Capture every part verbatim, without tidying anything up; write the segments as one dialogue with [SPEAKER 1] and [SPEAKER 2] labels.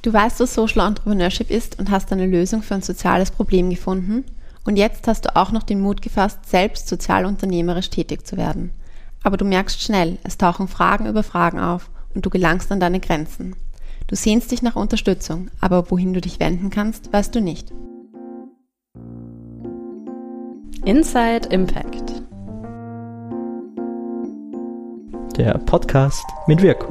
[SPEAKER 1] Du weißt, was Social Entrepreneurship ist und hast eine Lösung für ein soziales Problem gefunden. Und jetzt hast du auch noch den Mut gefasst, selbst sozialunternehmerisch tätig zu werden. Aber du merkst schnell, es tauchen Fragen über Fragen auf und du gelangst an deine Grenzen. Du sehnst dich nach Unterstützung, aber wohin du dich wenden kannst, weißt du nicht.
[SPEAKER 2] Inside Impact.
[SPEAKER 3] Der Podcast mit Wirkung.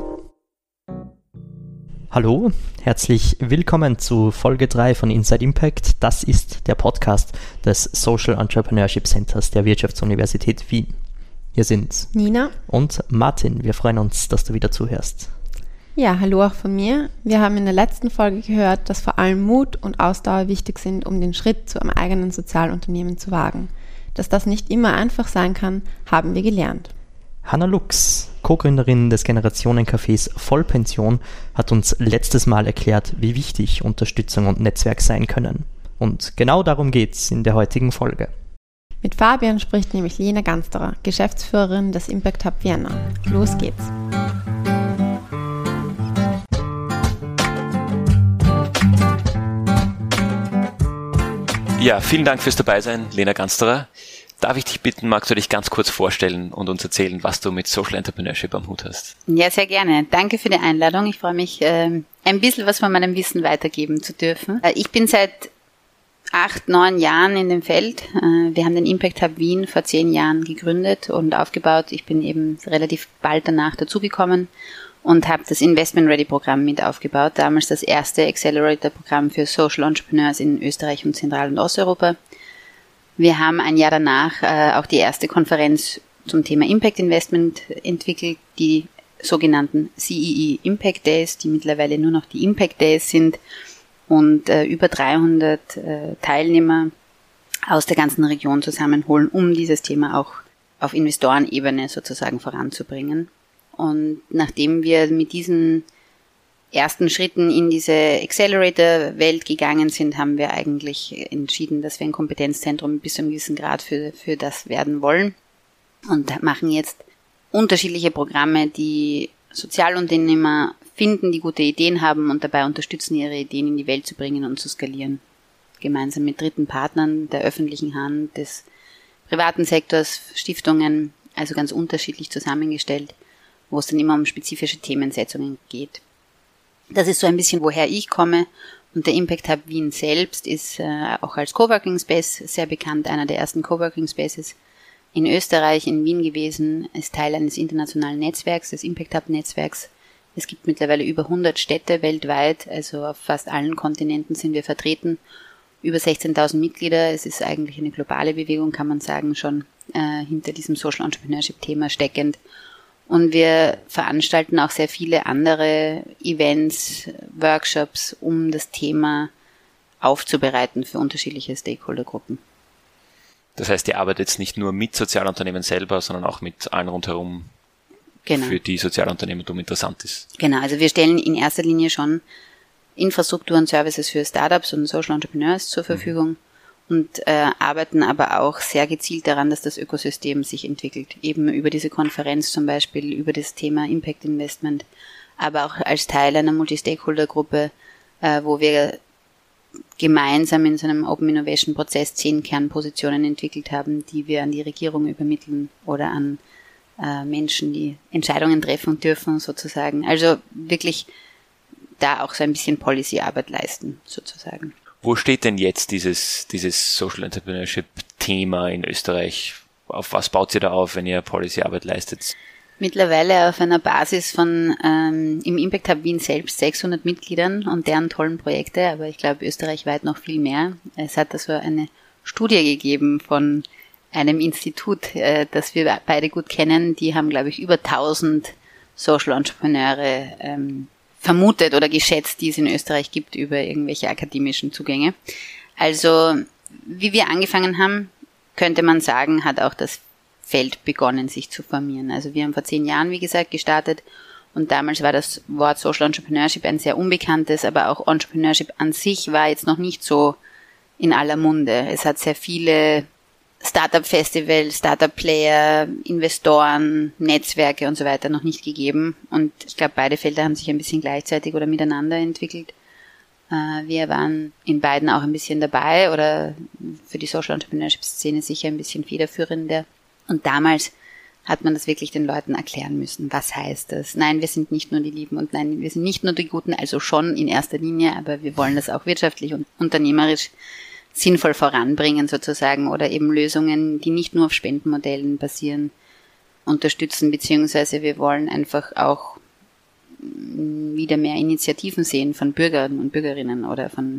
[SPEAKER 3] Hallo, herzlich willkommen zu Folge drei von Inside Impact. Das ist der Podcast des Social Entrepreneurship Centers der Wirtschaftsuniversität Wien. Hier sind
[SPEAKER 1] Nina
[SPEAKER 3] und Martin. Wir freuen uns, dass du wieder zuhörst.
[SPEAKER 1] Ja, hallo auch von mir. Wir haben in der letzten Folge gehört, dass vor allem Mut und Ausdauer wichtig sind, um den Schritt zu einem eigenen Sozialunternehmen zu wagen. Dass das nicht immer einfach sein kann, haben wir gelernt.
[SPEAKER 3] Hanna Lux, Co-Gründerin des Generationencafés Vollpension, hat uns letztes Mal erklärt, wie wichtig Unterstützung und Netzwerk sein können. Und genau darum geht's in der heutigen Folge.
[SPEAKER 1] Mit Fabian spricht nämlich Lena Gansterer, Geschäftsführerin des Impact Hub Vienna. Los geht's!
[SPEAKER 4] Ja, vielen Dank fürs Dabeisein, Lena Gansterer. Darf ich dich bitten, magst du dich ganz kurz vorstellen und uns erzählen, was du mit Social Entrepreneurship am Hut hast?
[SPEAKER 5] Ja, sehr gerne. Danke für die Einladung. Ich freue mich, ein bisschen was von meinem Wissen weitergeben zu dürfen. Ich bin seit acht, neun Jahren in dem Feld. Wir haben den Impact Hub Wien vor zehn Jahren gegründet und aufgebaut. Ich bin eben relativ bald danach dazugekommen und habe das Investment Ready Programm mit aufgebaut. Damals das erste Accelerator-Programm für Social Entrepreneurs in Österreich und Zentral- und Osteuropa. Wir haben ein Jahr danach äh, auch die erste Konferenz zum Thema Impact Investment entwickelt, die sogenannten C E E Impact Days, die mittlerweile nur noch die Impact Days sind und äh, über dreihundert äh, Teilnehmer aus der ganzen Region zusammenholen, um dieses Thema auch auf Investorenebene sozusagen voranzubringen. Und nachdem wir mit diesen ersten Schritten in diese Accelerator-Welt gegangen sind, haben wir eigentlich entschieden, dass wir ein Kompetenzzentrum bis zu einem gewissen Grad für, für das werden wollen und machen jetzt unterschiedliche Programme, die Sozialunternehmer finden, die gute Ideen haben und dabei unterstützen, ihre Ideen in die Welt zu bringen und zu skalieren. Gemeinsam mit dritten Partnern der öffentlichen Hand, des privaten Sektors, Stiftungen, also ganz unterschiedlich zusammengestellt, wo es dann immer um spezifische Themensetzungen geht. Das ist so ein bisschen, woher ich komme. Und der Impact Hub Wien selbst ist äh, auch als Coworking Space sehr bekannt, einer der ersten Coworking Spaces in Österreich, in Wien gewesen, ist Teil eines internationalen Netzwerks, des Impact Hub Netzwerks. Es gibt mittlerweile über hundert Städte weltweit, also auf fast allen Kontinenten sind wir vertreten, über sechzehntausend Mitglieder. Es ist eigentlich eine globale Bewegung, kann man sagen, schon äh, hinter diesem Social Entrepreneurship Thema steckend. Und wir veranstalten auch sehr viele andere Events, Workshops, um das Thema aufzubereiten für unterschiedliche Stakeholdergruppen.
[SPEAKER 4] Das heißt, ihr arbeitet jetzt nicht nur mit Sozialunternehmen selber, sondern auch mit allen rundherum, genau, für die Sozialunternehmertum interessant ist.
[SPEAKER 5] Genau, also wir stellen in erster Linie schon Infrastruktur und Services für Startups und Social Entrepreneurs zur Verfügung. Mhm. Und äh, arbeiten aber auch sehr gezielt daran, dass das Ökosystem sich entwickelt. Eben über diese Konferenz zum Beispiel, über das Thema Impact Investment, aber auch als Teil einer Multi-Stakeholder-Gruppe, äh, wo wir gemeinsam in so einem Open Innovation Prozess zehn Kernpositionen entwickelt haben, die wir an die Regierung übermitteln oder an äh, Menschen, die Entscheidungen treffen dürfen sozusagen. Also wirklich da auch so ein bisschen Policy-Arbeit leisten sozusagen.
[SPEAKER 4] Wo steht denn jetzt dieses, dieses Social Entrepreneurship Thema in Österreich? Auf was baut ihr da auf, wenn ihr Policy-Arbeit leistet?
[SPEAKER 5] Mittlerweile auf einer Basis von ähm, im Impact Hub Wien selbst sechshundert Mitgliedern und deren tollen Projekte, aber ich glaube österreichweit noch viel mehr. Es hat also eine Studie gegeben von einem Institut, äh, das wir beide gut kennen. Die haben, glaube ich, über tausend Social Entrepreneure ähm, vermutet oder geschätzt, die es in Österreich gibt, über irgendwelche akademischen Zugänge. Also, wie wir angefangen haben, könnte man sagen, hat auch das Feld begonnen, sich zu formieren. Also wir haben vor zehn Jahren, wie gesagt, gestartet und damals war das Wort Social Entrepreneurship ein sehr unbekanntes, aber auch Entrepreneurship an sich war jetzt noch nicht so in aller Munde. Es hat sehr viele Startup-Festivals, Startup-Player, Investoren, Netzwerke und so weiter noch nicht gegeben. Und ich glaube, beide Felder haben sich ein bisschen gleichzeitig oder miteinander entwickelt. Wir waren in beiden auch ein bisschen dabei oder für die Social Entrepreneurship-Szene sicher ein bisschen federführender. Und damals hat man das wirklich den Leuten erklären müssen. Was heißt das? Nein, wir sind nicht nur die Lieben und nein, wir sind nicht nur die Guten, also schon in erster Linie, aber wir wollen das auch wirtschaftlich und unternehmerisch sinnvoll voranbringen sozusagen oder eben Lösungen, die nicht nur auf Spendenmodellen basieren, unterstützen, beziehungsweise wir wollen einfach auch wieder mehr Initiativen sehen von Bürgern und Bürgerinnen oder von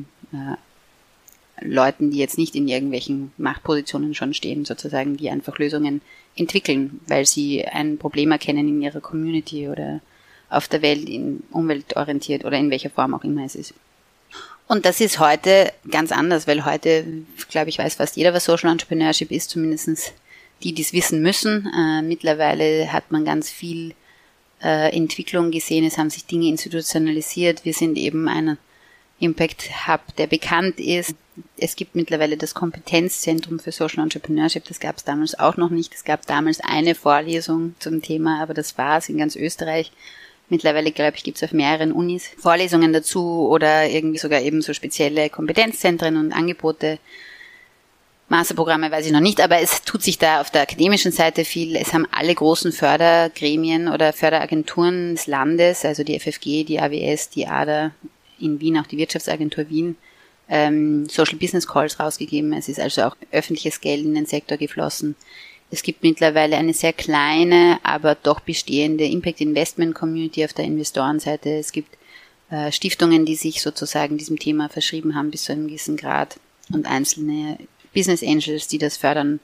[SPEAKER 5] äh, Leuten, die jetzt nicht in irgendwelchen Machtpositionen schon stehen, sozusagen, die einfach Lösungen entwickeln, weil sie ein Problem erkennen in ihrer Community oder auf der Welt, in umweltorientiert oder in welcher Form auch immer es ist. Und das ist heute ganz anders, weil heute, glaube ich, weiß fast jeder, was Social Entrepreneurship ist, zumindest die, die es wissen müssen. Äh, mittlerweile hat man ganz viel äh, Entwicklung gesehen, es haben sich Dinge institutionalisiert. Wir sind eben ein Impact Hub, der bekannt ist. Es gibt mittlerweile das Kompetenzzentrum für Social Entrepreneurship, das gab es damals auch noch nicht. Es gab damals eine Vorlesung zum Thema, aber das war es in ganz Österreich. Mittlerweile, glaube ich, gibt es auf mehreren Unis Vorlesungen dazu oder irgendwie sogar eben so spezielle Kompetenzzentren und Angebote. Masterprogramme weiß ich noch nicht, aber es tut sich da auf der akademischen Seite viel. Es haben alle großen Fördergremien oder Förderagenturen des Landes, also die F F G, die A W S, die A D A, in Wien auch die Wirtschaftsagentur Wien, ähm, Social Business Calls rausgegeben. Es ist also auch öffentliches Geld in den Sektor geflossen. Es gibt mittlerweile eine sehr kleine, aber doch bestehende Impact Investment Community auf der Investorenseite. Es gibt äh, Stiftungen, die sich sozusagen diesem Thema verschrieben haben bis zu einem gewissen Grad und einzelne Business Angels, die das fördern.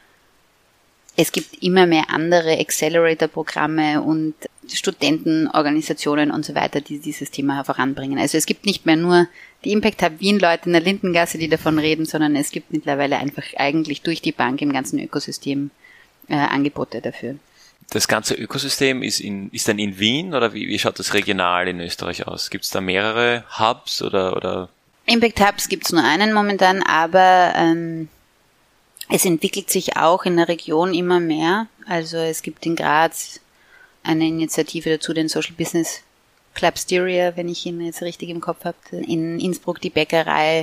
[SPEAKER 5] Es gibt immer mehr andere Accelerator-Programme und Studentenorganisationen und so weiter, die dieses Thema voranbringen. Also es gibt nicht mehr nur die Impact Hub Wien-Leute in der Lindengasse, die davon reden, sondern es gibt mittlerweile einfach eigentlich durch die Bank im ganzen Ökosystem äh, Angebote dafür.
[SPEAKER 4] Das ganze Ökosystem ist in, ist dann in Wien oder wie, wie schaut das regional in Österreich aus? Gibt es da mehrere Hubs oder, oder?
[SPEAKER 5] Impact Hubs gibt es nur einen momentan, aber ähm, es entwickelt sich auch in der Region immer mehr. Also es gibt in Graz eine Initiative dazu, den Social Business Club Styria, wenn ich ihn jetzt richtig im Kopf habe. In Innsbruck die Bäckerei.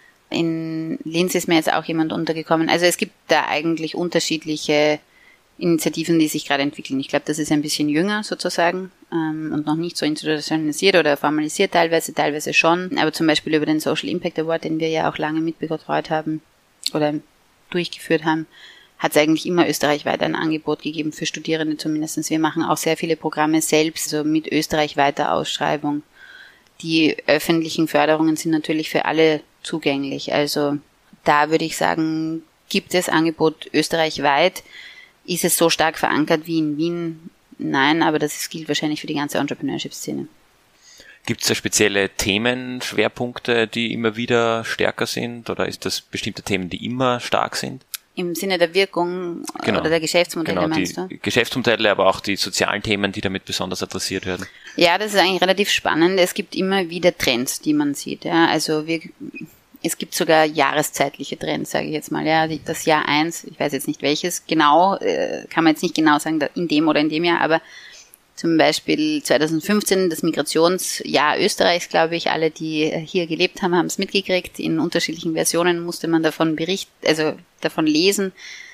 [SPEAKER 5] In Linz ist mir jetzt auch jemand untergekommen. Also es gibt da eigentlich unterschiedliche Initiativen, die sich gerade entwickeln. Ich glaube, das ist ein bisschen jünger sozusagen ähm, und noch nicht so institutionalisiert oder formalisiert teilweise, teilweise schon. Aber zum Beispiel über den Social Impact Award, den wir ja auch lange mitbetreut haben oder durchgeführt haben, hat es eigentlich immer österreichweit ein Angebot gegeben für Studierende zumindest. Wir machen auch sehr viele Programme selbst, so mit österreichweiter Ausschreibung. Die öffentlichen Förderungen sind natürlich für alle zugänglich. Also da würde ich sagen, gibt es Angebot österreichweit. Ist es so stark verankert wie in Wien? Nein, aber das gilt wahrscheinlich für die ganze Entrepreneurship-Szene.
[SPEAKER 4] Gibt es da spezielle Themenschwerpunkte, die immer wieder stärker sind? Oder ist das bestimmte Themen, die immer stark sind?
[SPEAKER 5] Im Sinne der Wirkung
[SPEAKER 4] genau.
[SPEAKER 5] oder der Geschäftsmodelle,
[SPEAKER 4] genau,
[SPEAKER 5] meinst
[SPEAKER 4] die
[SPEAKER 5] du?
[SPEAKER 4] Geschäftsmodelle, aber auch die sozialen Themen, die damit besonders adressiert werden.
[SPEAKER 5] Ja, das ist eigentlich relativ spannend. Es gibt immer wieder Trends, die man sieht. Ja, also wir, es gibt sogar jahreszeitliche Trends, sage ich jetzt mal. Ja, das Jahr eins, ich weiß jetzt nicht welches genau, äh, kann man jetzt nicht genau sagen, in dem oder in dem Jahr, aber zum Beispiel zwanzig fünfzehn, das Migrationsjahr Österreichs, glaube ich, alle, die hier gelebt haben, haben es mitgekriegt. In unterschiedlichen Versionen musste man davon berichten, also davon lesen.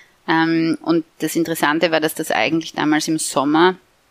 [SPEAKER 5] Und das Interessante war, dass das eigentlich damals im Sommer,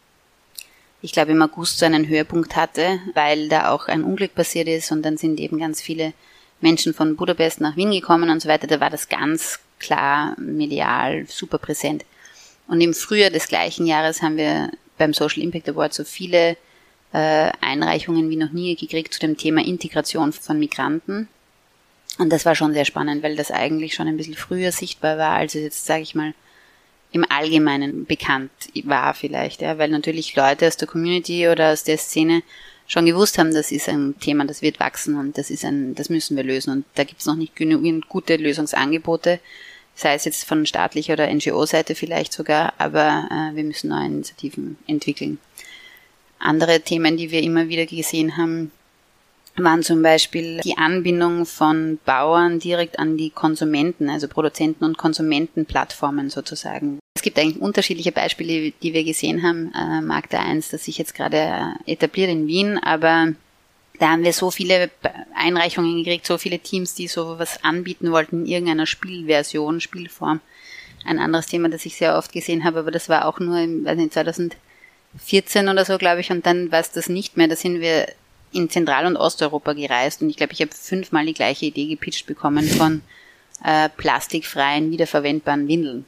[SPEAKER 5] ich glaube im August, so einen Höhepunkt hatte, weil da auch ein Unglück passiert ist und dann sind eben ganz viele Menschen von Budapest nach Wien gekommen und so weiter. Da war das ganz klar medial super präsent. Und im Frühjahr des gleichen Jahres haben wir beim Social Impact Award so viele äh, Einreichungen wie noch nie gekriegt zu dem Thema Integration von Migranten. Und das war schon sehr spannend, weil das eigentlich schon ein bisschen früher sichtbar war, als es jetzt, sage ich mal, im Allgemeinen bekannt war vielleicht. Ja, weil natürlich Leute aus der Community oder aus der Szene schon gewusst haben, das ist ein Thema, das wird wachsen und das ist ein, das müssen wir lösen. Und da gibt es noch nicht genügend gute Lösungsangebote, sei es jetzt von staatlicher oder N G O-Seite vielleicht sogar, aber äh, wir müssen neue Initiativen entwickeln. Andere Themen, die wir immer wieder gesehen haben, waren zum Beispiel die Anbindung von Bauern direkt an die Konsumenten, also Produzenten- und Konsumentenplattformen sozusagen. Es gibt eigentlich unterschiedliche Beispiele, die wir gesehen haben. Äh, Magda eins, das sich jetzt gerade etabliert in Wien, aber da haben wir so viele Einreichungen gekriegt, so viele Teams, die so was anbieten wollten in irgendeiner Spielversion, Spielform. Ein anderes Thema, das ich sehr oft gesehen habe, aber das war auch nur im, weiß nicht, zwanzig vierzehn oder so, glaube ich, und dann war es das nicht mehr. Da sind wir in Zentral- und Osteuropa gereist und ich glaube, ich habe fünfmal die gleiche Idee gepitcht bekommen von äh, plastikfreien, wiederverwendbaren Windeln.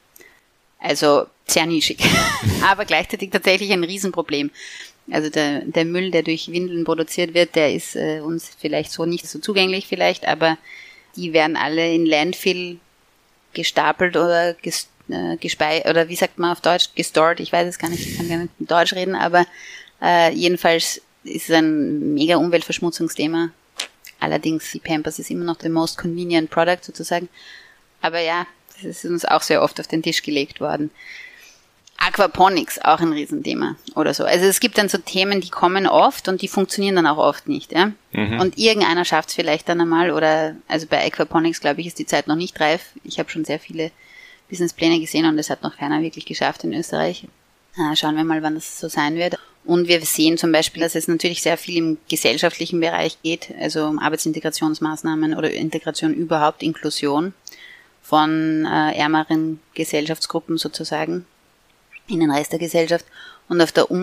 [SPEAKER 5] Also sehr nischig, aber gleichzeitig tatsächlich ein Riesenproblem. Also der, der Müll, der durch Windeln produziert wird, der ist äh, uns vielleicht so nicht so zugänglich vielleicht, aber die werden alle in Landfill gestapelt oder ges, äh, gespei oder wie sagt man auf Deutsch, gestored, ich weiß es gar nicht, ich kann gar nicht in Deutsch reden, aber äh, jedenfalls ist es ein mega Umweltverschmutzungsthema. Allerdings, die Pampers ist immer noch the most convenient product sozusagen. Aber ja, das ist uns auch sehr oft auf den Tisch gelegt worden. Aquaponics, auch ein Riesenthema oder so. Also es gibt dann so Themen, die kommen oft und die funktionieren dann auch oft nicht. Ja? Mhm. Und irgendeiner schafft es vielleicht dann einmal oder, also bei Aquaponics, glaube ich, ist die Zeit noch nicht reif. Ich habe schon sehr viele Businesspläne gesehen und es hat noch keiner wirklich geschafft in Österreich. Äh, schauen wir mal, wann das so sein wird. Und wir sehen zum Beispiel, dass es natürlich sehr viel im gesellschaftlichen Bereich geht, also um Arbeitsintegrationsmaßnahmen oder Integration überhaupt, Inklusion von äh, ärmeren Gesellschaftsgruppen sozusagen in den Rest der Gesellschaft. Und auf der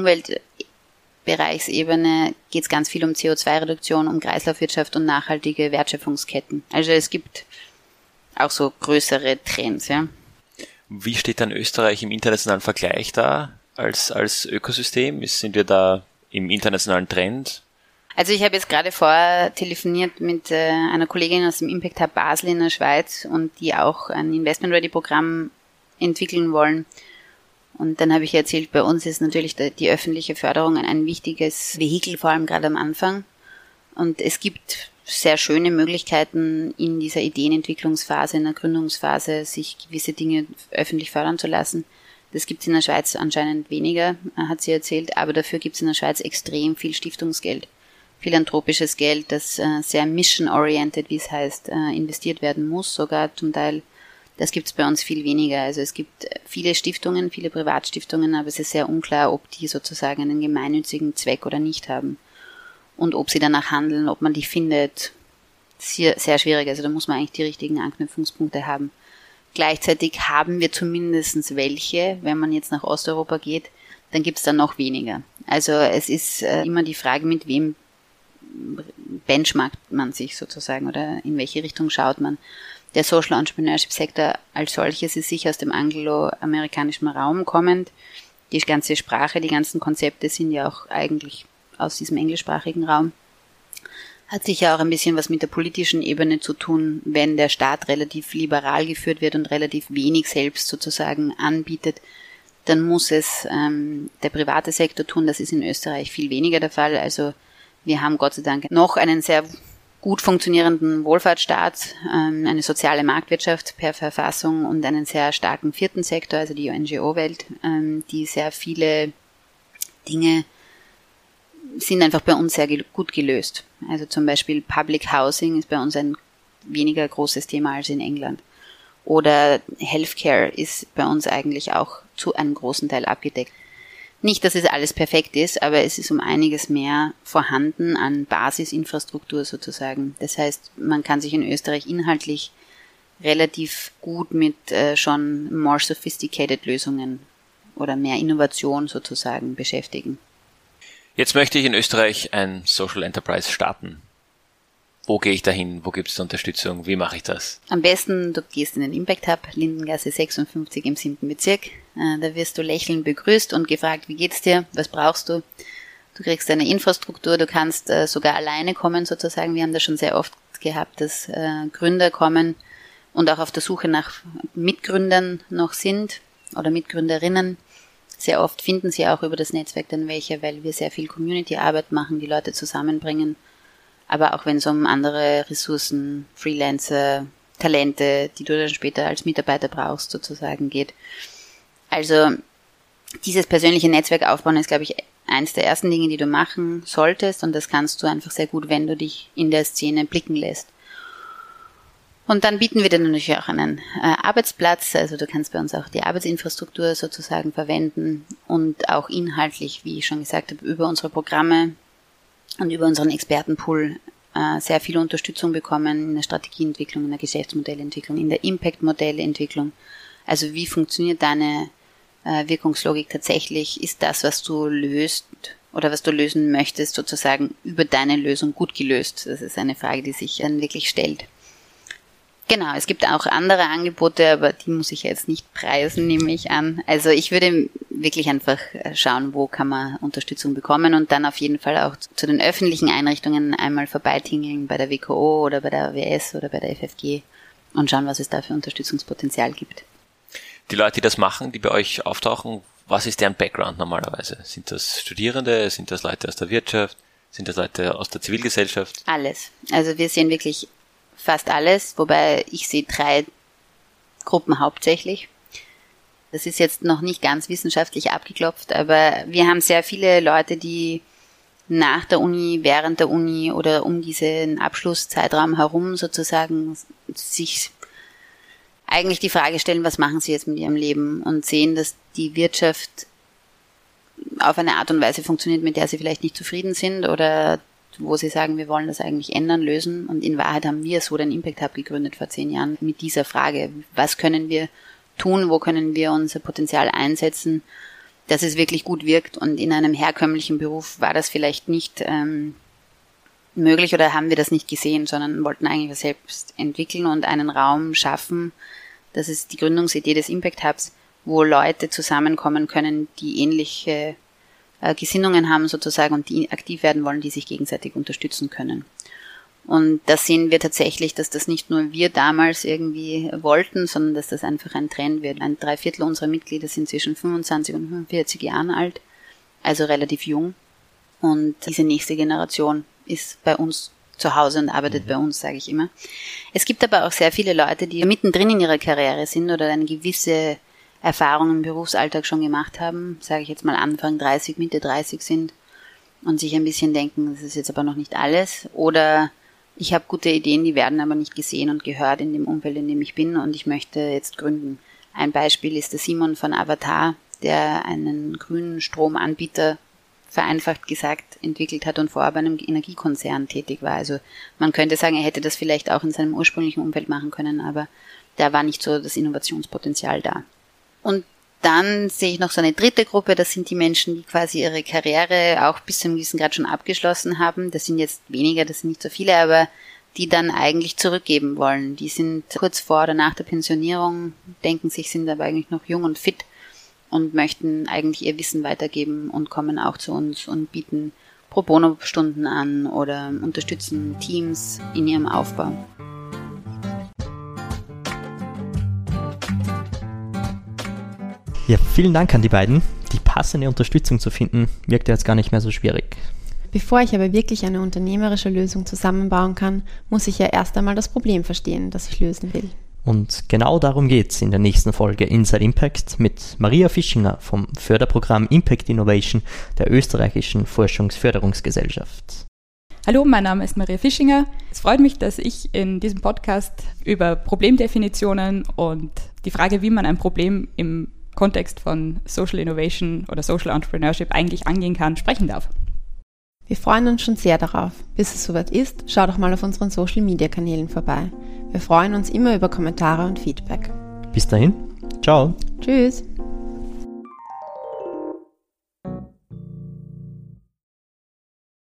[SPEAKER 5] Umweltbereichsebene geht es ganz viel um C O zwei Reduktion, um Kreislaufwirtschaft und nachhaltige Wertschöpfungsketten. Also es gibt auch so größere Trends. Ja.
[SPEAKER 4] Wie steht dann Österreich im internationalen Vergleich da als, als Ökosystem? Sind wir da im internationalen Trend?
[SPEAKER 5] Also ich habe jetzt gerade vorher telefoniert mit äh, einer Kollegin aus dem Impact Hub Basel in der Schweiz und die auch ein Investment-Ready-Programm entwickeln wollen. Und dann habe ich erzählt, bei uns ist natürlich die, die öffentliche Förderung ein, ein wichtiges Vehikel, vor allem gerade am Anfang. Und es gibt sehr schöne Möglichkeiten in dieser Ideenentwicklungsphase, in der Gründungsphase, sich gewisse Dinge öffentlich fördern zu lassen. Das gibt es in der Schweiz anscheinend weniger, hat sie erzählt, aber dafür gibt es in der Schweiz extrem viel Stiftungsgeld, philanthropisches Geld, das äh, sehr mission-oriented, wie es heißt, äh, investiert werden muss, sogar zum Teil. Das gibt es bei uns viel weniger. Also es gibt viele Stiftungen, viele Privatstiftungen, aber es ist sehr unklar, ob die sozusagen einen gemeinnützigen Zweck oder nicht haben. Und ob sie danach handeln, ob man die findet, sehr, sehr schwierig. Also da muss man eigentlich die richtigen Anknüpfungspunkte haben. Gleichzeitig haben wir zumindest welche, wenn man jetzt nach Osteuropa geht, dann gibt es da noch weniger. Also es ist äh, immer die Frage, mit wem benchmarkt man sich sozusagen oder in welche Richtung schaut man. Der Social Entrepreneurship Sektor als solches ist sicher aus dem angloamerikanischen Raum kommend. Die ganze Sprache, die ganzen Konzepte sind ja auch eigentlich aus diesem englischsprachigen Raum. Hat sicher auch ein bisschen was mit der politischen Ebene zu tun, wenn der Staat relativ liberal geführt wird und relativ wenig selbst sozusagen anbietet, dann muss es ähm, der private Sektor tun. Das ist in Österreich viel weniger der Fall. Also wir haben Gott sei Dank noch einen sehr gut funktionierenden Wohlfahrtsstaat, ähm, eine soziale Marktwirtschaft per Verfassung und einen sehr starken vierten Sektor, also die N G O-Welt, ähm, die sehr viele Dinge sind einfach bei uns sehr gel- gut gelöst. Also zum Beispiel Public Housing ist bei uns ein weniger großes Thema als in England. Oder Healthcare ist bei uns eigentlich auch zu einem großen Teil abgedeckt. Nicht, dass es alles perfekt ist, aber es ist um einiges mehr vorhanden an Basisinfrastruktur sozusagen. Das heißt, man kann sich in Österreich inhaltlich relativ gut mit äh, schon more sophisticated Lösungen oder mehr Innovation sozusagen beschäftigen.
[SPEAKER 4] Jetzt möchte ich in Österreich ein Social Enterprise starten. Wo gehe ich dahin? Wo gibt es Unterstützung? Wie mache ich das?
[SPEAKER 5] Am besten, du gehst in den Impact Hub, Lindengasse sechsundfünfzig im siebten Bezirk. Äh, da wirst du lächelnd begrüßt und gefragt, wie geht's dir? Was brauchst du? Du kriegst eine Infrastruktur, du kannst äh, sogar alleine kommen sozusagen. Wir haben das schon sehr oft gehabt, dass äh, Gründer kommen und auch auf der Suche nach Mitgründern noch sind oder Mitgründerinnen. Sehr oft finden sie auch über das Netzwerk dann welche, weil wir sehr viel Community-Arbeit machen, die Leute zusammenbringen. Aber auch wenn es um andere Ressourcen, Freelancer, Talente, die du dann später als Mitarbeiter brauchst, sozusagen geht. Also dieses persönliche Netzwerk aufbauen ist, glaube ich, eins der ersten Dinge, die du machen solltest. Und das kannst du einfach sehr gut, wenn du dich in der Szene blicken lässt. Und dann bieten wir dir natürlich auch einen äh, Arbeitsplatz. Also du kannst bei uns auch die Arbeitsinfrastruktur sozusagen verwenden und auch inhaltlich, wie ich schon gesagt habe, über unsere Programme und über unseren Expertenpool äh, sehr viel Unterstützung bekommen in der Strategieentwicklung, in der Geschäftsmodellentwicklung, in der Impact-Modellentwicklung. Also wie funktioniert deine äh, Wirkungslogik tatsächlich? Ist das, was du löst oder was du lösen möchtest, sozusagen über deine Lösung gut gelöst? Das ist eine Frage, die sich dann wirklich stellt. Genau, es gibt auch andere Angebote, aber die muss ich jetzt nicht preisen, nehme ich an. Also ich würde wirklich einfach schauen, wo kann man Unterstützung bekommen und dann auf jeden Fall auch zu den öffentlichen Einrichtungen einmal vorbeitingeln, bei der W K O oder bei der W S oder bei der F F G und schauen, was es da für Unterstützungspotenzial gibt.
[SPEAKER 4] Die Leute, die das machen, die bei euch auftauchen, was ist deren Background normalerweise? Sind das Studierende? Sind das Leute aus der Wirtschaft? Sind das Leute aus der Zivilgesellschaft?
[SPEAKER 5] Alles. Also wir sehen wirklich fast alles, wobei ich sehe drei Gruppen hauptsächlich. Das ist jetzt noch nicht ganz wissenschaftlich abgeklopft, aber wir haben sehr viele Leute, die nach der Uni, während der Uni oder um diesen Abschlusszeitraum herum sozusagen sich eigentlich die Frage stellen, was machen sie jetzt mit ihrem Leben und sehen, dass die Wirtschaft auf eine Art und Weise funktioniert, mit der sie vielleicht nicht zufrieden sind oder wo sie sagen, wir wollen das eigentlich ändern, lösen. Und in Wahrheit haben wir so den Impact Hub gegründet vor zehn Jahren mit dieser Frage, was können wir tun, wo können wir unser Potenzial einsetzen, dass es wirklich gut wirkt. Und in einem herkömmlichen Beruf war das vielleicht nicht ähm, möglich oder haben wir das nicht gesehen, sondern wollten eigentlich was selbst entwickeln und einen Raum schaffen. Das ist die Gründungsidee des Impact Hubs, wo Leute zusammenkommen können, die ähnliche Gesinnungen haben sozusagen und die aktiv werden wollen, die sich gegenseitig unterstützen können. Und da sehen wir tatsächlich, dass das nicht nur wir damals irgendwie wollten, sondern dass das einfach ein Trend wird. Ein Dreiviertel unserer Mitglieder sind zwischen fünfundzwanzig und fünfundvierzig Jahren alt, also relativ jung. Und diese nächste Generation ist bei uns zu Hause und arbeitet mhm. bei uns, sage ich immer. Es gibt aber auch sehr viele Leute, die mittendrin in ihrer Karriere sind oder eine gewisse Erfahrungen im Berufsalltag schon gemacht haben, sage ich jetzt mal Anfang dreißig, Mitte dreißig sind und sich ein bisschen denken, das ist jetzt aber noch nicht alles. Oder ich habe gute Ideen, die werden aber nicht gesehen und gehört in dem Umfeld, in dem ich bin und ich möchte jetzt gründen. Ein Beispiel ist der Simon von Avatar, der einen grünen Stromanbieter, vereinfacht gesagt, entwickelt hat und vorher bei einem Energiekonzern tätig war. Also man könnte sagen, er hätte das vielleicht auch in seinem ursprünglichen Umfeld machen können, aber da war nicht so das Innovationspotenzial da. Und dann sehe ich noch so eine dritte Gruppe, das sind die Menschen, die quasi ihre Karriere auch bis zu einem gewissen Grad schon abgeschlossen haben. Das sind jetzt weniger, das sind nicht so viele, aber die dann eigentlich zurückgeben wollen. Die sind kurz vor oder nach der Pensionierung, denken sich, sind aber eigentlich noch jung und fit und möchten eigentlich ihr Wissen weitergeben und kommen auch zu uns und bieten Pro-Bono-Stunden an oder unterstützen Teams in ihrem Aufbau.
[SPEAKER 3] Ja, vielen Dank an die beiden. Die passende Unterstützung zu finden, wirkt jetzt gar nicht mehr so schwierig.
[SPEAKER 1] Bevor ich aber wirklich eine unternehmerische Lösung zusammenbauen kann, muss ich ja erst einmal das Problem verstehen, das ich lösen will.
[SPEAKER 3] Und genau darum geht's in der nächsten Folge Inside Impact mit Maria Fischinger vom Förderprogramm Impact Innovation der österreichischen Forschungsförderungsgesellschaft.
[SPEAKER 6] Hallo, mein Name ist Maria Fischinger. Es freut mich, dass ich in diesem Podcast über Problemdefinitionen und die Frage, wie man ein Problem im Kontext von Social Innovation oder Social Entrepreneurship eigentlich angehen kann, sprechen darf.
[SPEAKER 1] Wir freuen uns schon sehr darauf. Bis es soweit ist, schau doch mal auf unseren Social-Media-Kanälen vorbei. Wir freuen uns immer über Kommentare und Feedback.
[SPEAKER 3] Bis dahin, ciao.
[SPEAKER 1] Tschüss.